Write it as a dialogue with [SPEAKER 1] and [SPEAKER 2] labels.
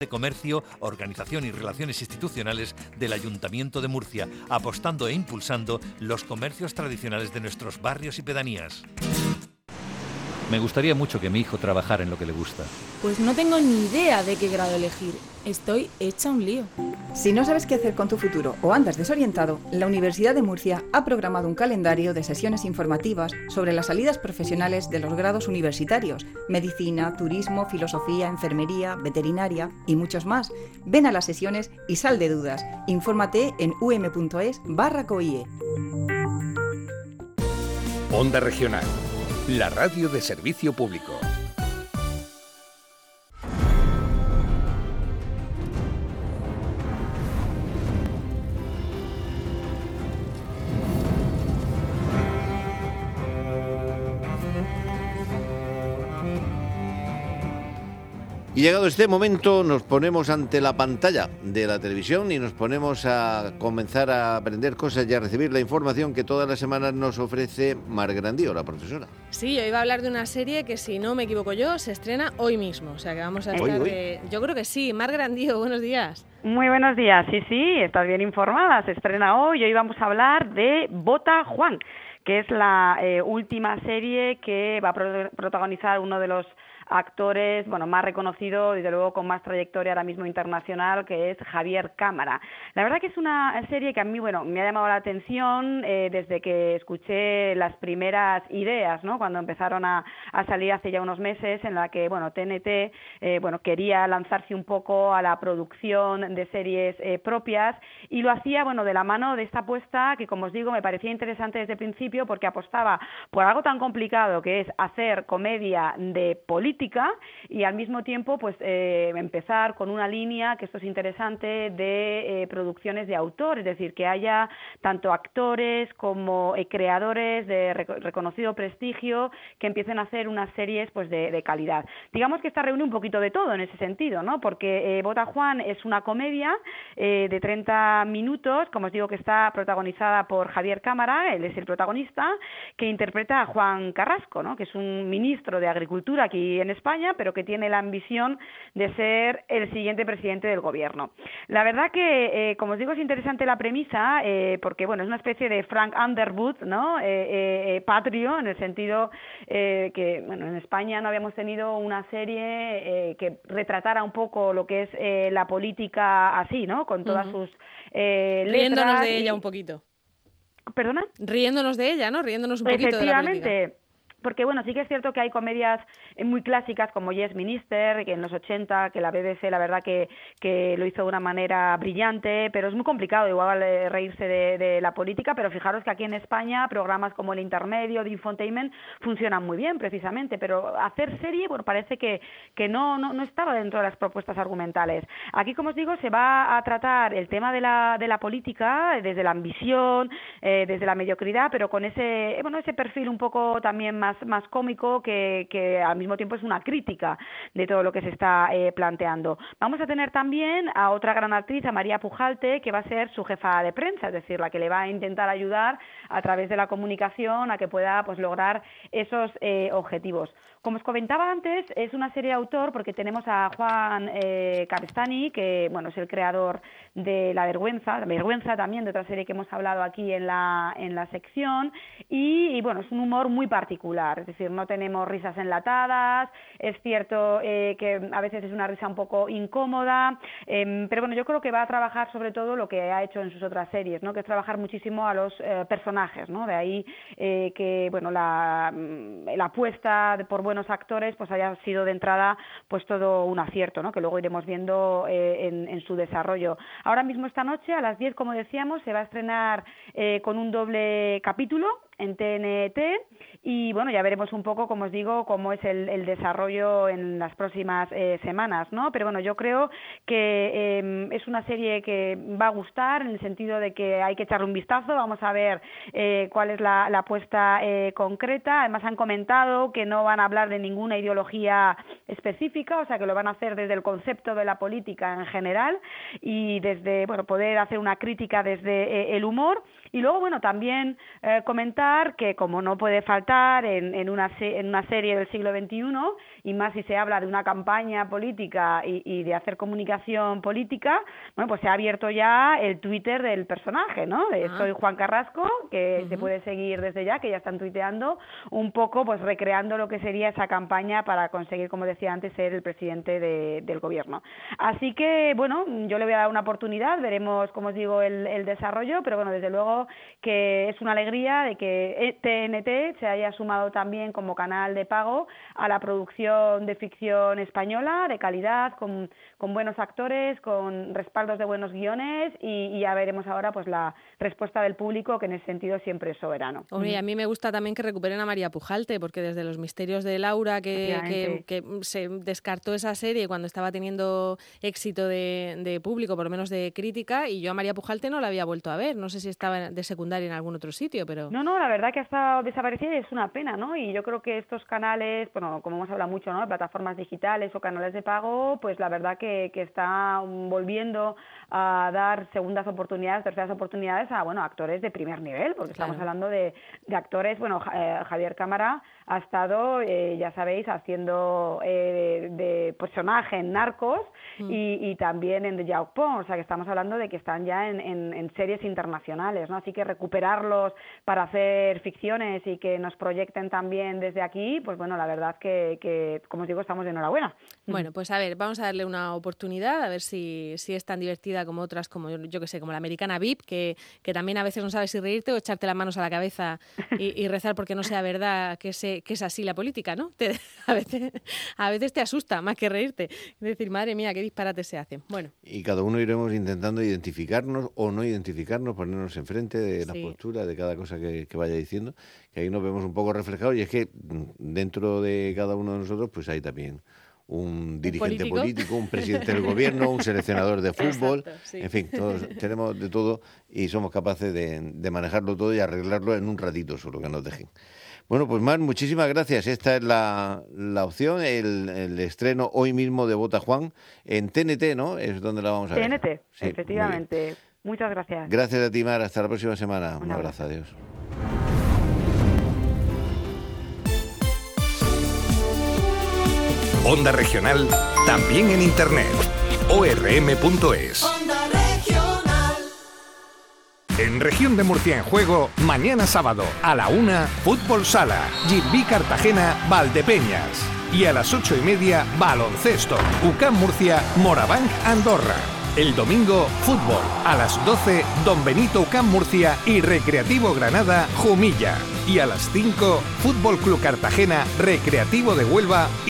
[SPEAKER 1] de Comercio, Organización y Relaciones Institucionales del Ayuntamiento de Murcia, apostando e impulsando los comercios tradicionales de nuestros barrios y pedanías. Me gustaría mucho que mi hijo trabajara en lo que le gusta.
[SPEAKER 2] Pues no tengo ni idea de qué grado elegir. Estoy hecha un lío.
[SPEAKER 3] Si no sabes qué hacer con tu futuro o andas desorientado, la Universidad de Murcia ha programado un calendario de sesiones informativas sobre las salidas profesionales de los grados universitarios: medicina, turismo, filosofía, enfermería, veterinaria y muchos más. Ven a las sesiones y sal de dudas. Infórmate en um.es/COIE.
[SPEAKER 4] Onda Regional, la radio de servicio público.
[SPEAKER 5] Y llegado este momento nos ponemos ante la pantalla de la televisión y nos ponemos a comenzar a aprender cosas y a recibir la información que todas las semanas nos ofrece Mar Grandío, la profesora.
[SPEAKER 6] Sí, hoy va a hablar de una serie que, si no me equivoco yo, se estrena hoy mismo. O sea que vamos a estar yo creo que sí. Mar Grandío, buenos días.
[SPEAKER 7] Muy buenos días. Sí, estás bien informada. Se estrena hoy y hoy vamos a hablar de Bota Juan, que es la última serie que va a protagonizar uno de los actores, más reconocido y de luego con más trayectoria ahora mismo internacional, que es Javier Cámara. La verdad que es una serie que a mí, me ha llamado la atención desde que escuché las primeras ideas, ¿no? Cuando empezaron a salir hace ya unos meses, en la que, TNT, quería lanzarse un poco a la producción de series propias, y lo hacía, de la mano de esta apuesta que, como os digo, me parecía interesante desde el principio, porque apostaba por algo tan complicado que es hacer comedia de política y al mismo tiempo empezar con una línea, que esto es interesante, de producciones de autor, es decir, que haya tanto actores como creadores de reconocido prestigio que empiecen a hacer unas series de calidad. Digamos que esta reúne un poquito de todo en ese sentido, ¿no? Porque Bota Juan es una comedia de 30 minutos, como os digo, que está protagonizada por Javier Cámara, él es el protagonista, que interpreta a Juan Carrasco, ¿no? Que es un ministro de Agricultura aquí en España, pero que tiene la ambición de ser el siguiente presidente del gobierno. La verdad que, como os digo, es interesante la premisa, porque, es una especie de Frank Underwood, ¿no? Patrio, en el sentido que, en España no habíamos tenido una serie que retratara un poco lo que es la política así, ¿no? Con todas sus letras.
[SPEAKER 6] Riéndonos de ella un poquito.
[SPEAKER 7] ¿Perdona?
[SPEAKER 6] Riéndonos de ella, ¿no? Riéndonos un poquito de la política.
[SPEAKER 7] Efectivamente. Porque, sí que es cierto que hay comedias muy clásicas como Yes Minister, que en los 80, que la BBC la verdad que lo hizo de una manera brillante, pero es muy complicado igual reírse de la política, pero fijaros que aquí en España programas como El Intermedio, de Infotainment, funcionan muy bien precisamente, pero hacer serie, parece que no estaba dentro de las propuestas argumentales. Aquí, como os digo, se va a tratar el tema de la política desde la ambición, desde la mediocridad, pero con ese perfil un poco también más cómico, que al mismo tiempo es una crítica de todo lo que se está planteando. Vamos a tener también a otra gran actriz, a María Pujalte, que va a ser su jefa de prensa, es decir, la que le va a intentar ayudar a través de la comunicación a que pueda lograr esos objetivos. Como os comentaba antes, es una serie de autor porque tenemos a Juan Cabestany, que es el creador de La Vergüenza también, de otra serie que hemos hablado aquí en la sección, y es un humor muy particular, es decir, no tenemos risas enlatadas, es cierto que a veces es una risa un poco incómoda, pero yo creo que va a trabajar sobre todo lo que ha hecho en sus otras series, ¿no? Que es trabajar muchísimo a los personajes, ¿no? De ahí que la apuesta por buenos actores haya sido de entrada todo un acierto, ¿no? Que luego iremos viendo en su desarrollo. Ahora mismo, esta noche a las 10, como decíamos, se va a estrenar con un doble capítulo en TNT, y ya veremos un poco, como os digo, cómo es el desarrollo en las próximas semanas, ¿no? Pero yo creo que es una serie que va a gustar, en el sentido de que hay que echarle un vistazo. Vamos a ver cuál es la apuesta concreta. Además, han comentado que no van a hablar de ninguna ideología específica, o sea, que lo van a hacer desde el concepto de la política en general, y desde poder hacer una crítica desde el humor. Y luego, también comentar que, como no puede faltar estar en una serie del siglo XXI, y más si se habla de una campaña política y de hacer comunicación política, bueno, pues se ha abierto ya el Twitter del personaje, ¿no? Soy Juan Carrasco, que se puede seguir desde ya, que ya están tuiteando un poco, pues recreando lo que sería esa campaña para conseguir, como decía antes, ser el presidente del gobierno. Así que, bueno, yo le voy a dar una oportunidad, veremos, como os digo, el desarrollo, pero bueno, desde luego que es una alegría de que TNT se haya sumado también como canal de pago a la producción de ficción española, de calidad, con buenos actores, con respaldos de buenos guiones, y ya veremos ahora pues la respuesta del público, que en ese sentido siempre es soberano.
[SPEAKER 6] Hombre, a mí me gusta también que recuperen a María Pujalte, porque desde Los misterios de Laura, que se descartó esa serie cuando estaba teniendo éxito de público, por lo menos de crítica, y yo a María Pujalte no la había vuelto a ver. No sé si estaba de secundaria en algún otro sitio, pero...
[SPEAKER 7] No, la verdad que ha estado desaparecida y es una pena, ¿no? Y yo creo que estos canales, bueno, como hemos hablado mucho, ¿no?, plataformas digitales o canales de pago, pues la verdad que está volviendo a dar segundas oportunidades, terceras oportunidades a, bueno, actores de primer nivel, porque estamos hablando de actores, bueno, Javier Cámara ha estado, ya sabéis, haciendo de personaje en Narcos y también en The Jaume Pons, o sea que estamos hablando de que están ya en series internacionales, ¿no? Así que recuperarlos para hacer ficciones y que nos proyecten también desde aquí, pues bueno, la verdad que como os digo, estamos de enhorabuena.
[SPEAKER 6] Bueno, pues a ver, vamos a darle una oportunidad, a ver si es tan divertida como otras, como yo que sé, como la Americana VIP, que también a veces no sabes si reírte o echarte las manos a la cabeza y rezar porque no sea verdad que es así la política, ¿no? A veces te asusta más que reírte. Es decir, madre mía, qué disparate se hacen. Bueno.
[SPEAKER 5] Y cada uno iremos intentando identificarnos o no identificarnos, ponernos enfrente de la postura de cada cosa que vaya diciendo, que ahí nos vemos un poco reflejados, y es que dentro de cada uno de nosotros pues hay también un dirigente político, un presidente del gobierno, un seleccionador de fútbol. Exacto, sí. En fin, todos tenemos de todo y somos capaces de manejarlo todo y arreglarlo en un ratito solo, que nos dejen. Bueno, pues Mar, muchísimas gracias. Esta es la opción, el estreno hoy mismo de Bota Juan en TNT, ¿no? Es donde la vamos a ver.
[SPEAKER 7] TNT, sí, efectivamente. Muchas gracias.
[SPEAKER 5] Gracias a ti, Mar. Hasta la próxima semana. Un abrazo. Adiós.
[SPEAKER 4] Onda Regional, también en internet. ORM.es.
[SPEAKER 8] Onda Regional.
[SPEAKER 4] En Región de Murcia en juego, mañana sábado a la 1, Fútbol Sala, Gimbi Cartagena, Valdepeñas. Y a las 8:30, baloncesto, UCAM Murcia, Morabanc Andorra. El domingo, fútbol. A las 12, Don Benito UCAM Murcia y Recreativo Granada, Jumilla. Y a las 5, Fútbol Club Cartagena, Recreativo de Huelva